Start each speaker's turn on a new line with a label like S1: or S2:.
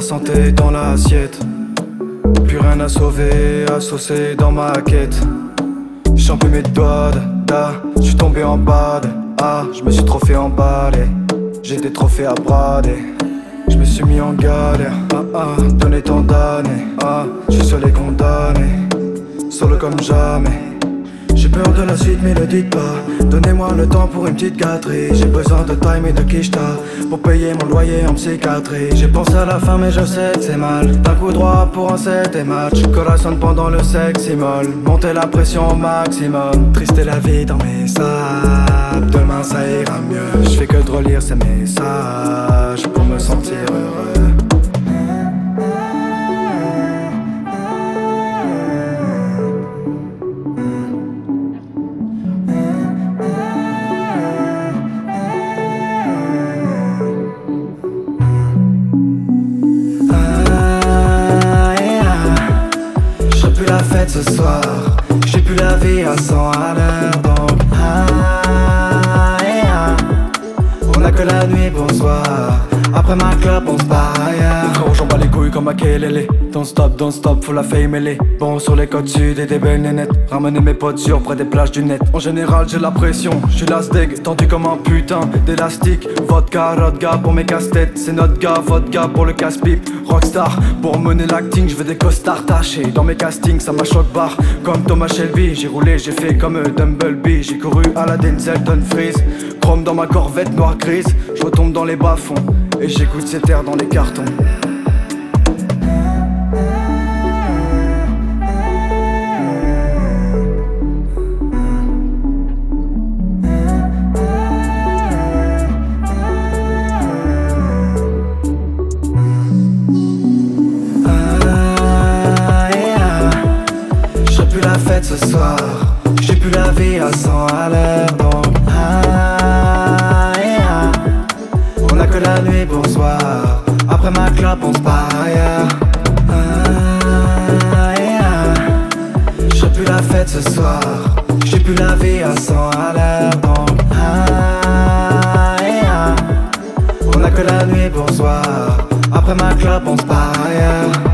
S1: santé dans l'assiette. Plus rien à sauver, à saucer dans ma quête. J'en plus mes doigts, j'suis tombé en bad. Ah, je me suis trop fait emballer. J'ai des trophées à brader. Je me suis mis en galère. Donné tant d'années. J'suis seul et condamné. Solo comme jamais. J'ai peur de la suite mais le dites pas. Donnez-moi le temps pour une petite gâterie. J'ai besoin de time et de quicheta pour payer mon loyer en psychiatrie. J'ai pensé à la fin mais je sais que c'est mal. D'un coup droit pour un set et match. Corazon pendant le sexe immole. Monter la pression au maximum. Triste est la vie dans mes sables. Demain ça ira mieux. Je fais que de relire ces messages pour me sentir heureux. La fête ce soir, j'ai plus la vie à 100 à l'heure donc on a que la nuit, bonsoir. Après ma clope on se barre ailleurs. Frérot j'en bats les couilles comme Makelele. Don't stop, faut la fame mêler. Bon sur les côtes sud et des belles nénettes. Ramener mes potes sur près des plages du net. En général j'ai la pression, j'suis la steg. Tendu comme un putain d'élastique. Vodka, rodga pour mes casse-têtes. C'est notre gars, vodka pour le casse-pipe. Rockstar, pour mener l'acting, j'veux des costards tachés. Dans mes castings ça m'a choc barre. Comme Thomas Shelby, j'ai roulé, j'ai fait comme Dumblebee. J'ai couru à la Denzel Dumfries. Chrome dans ma corvette noire grise. Je retombe dans les bas-fonds et j'écoute ces terres dans les cartons. J'ai plus la fête ce soir, j'ai plus la vie à 100 à l'heure donc on a que la nuit, bonsoir. Après ma clope on se barre ailleurs. J'ai plus la fête ce soir, j'ai plus la vie à 100 à l'heure donc on a que la nuit, bonsoir. Après ma clope on se barre ailleurs.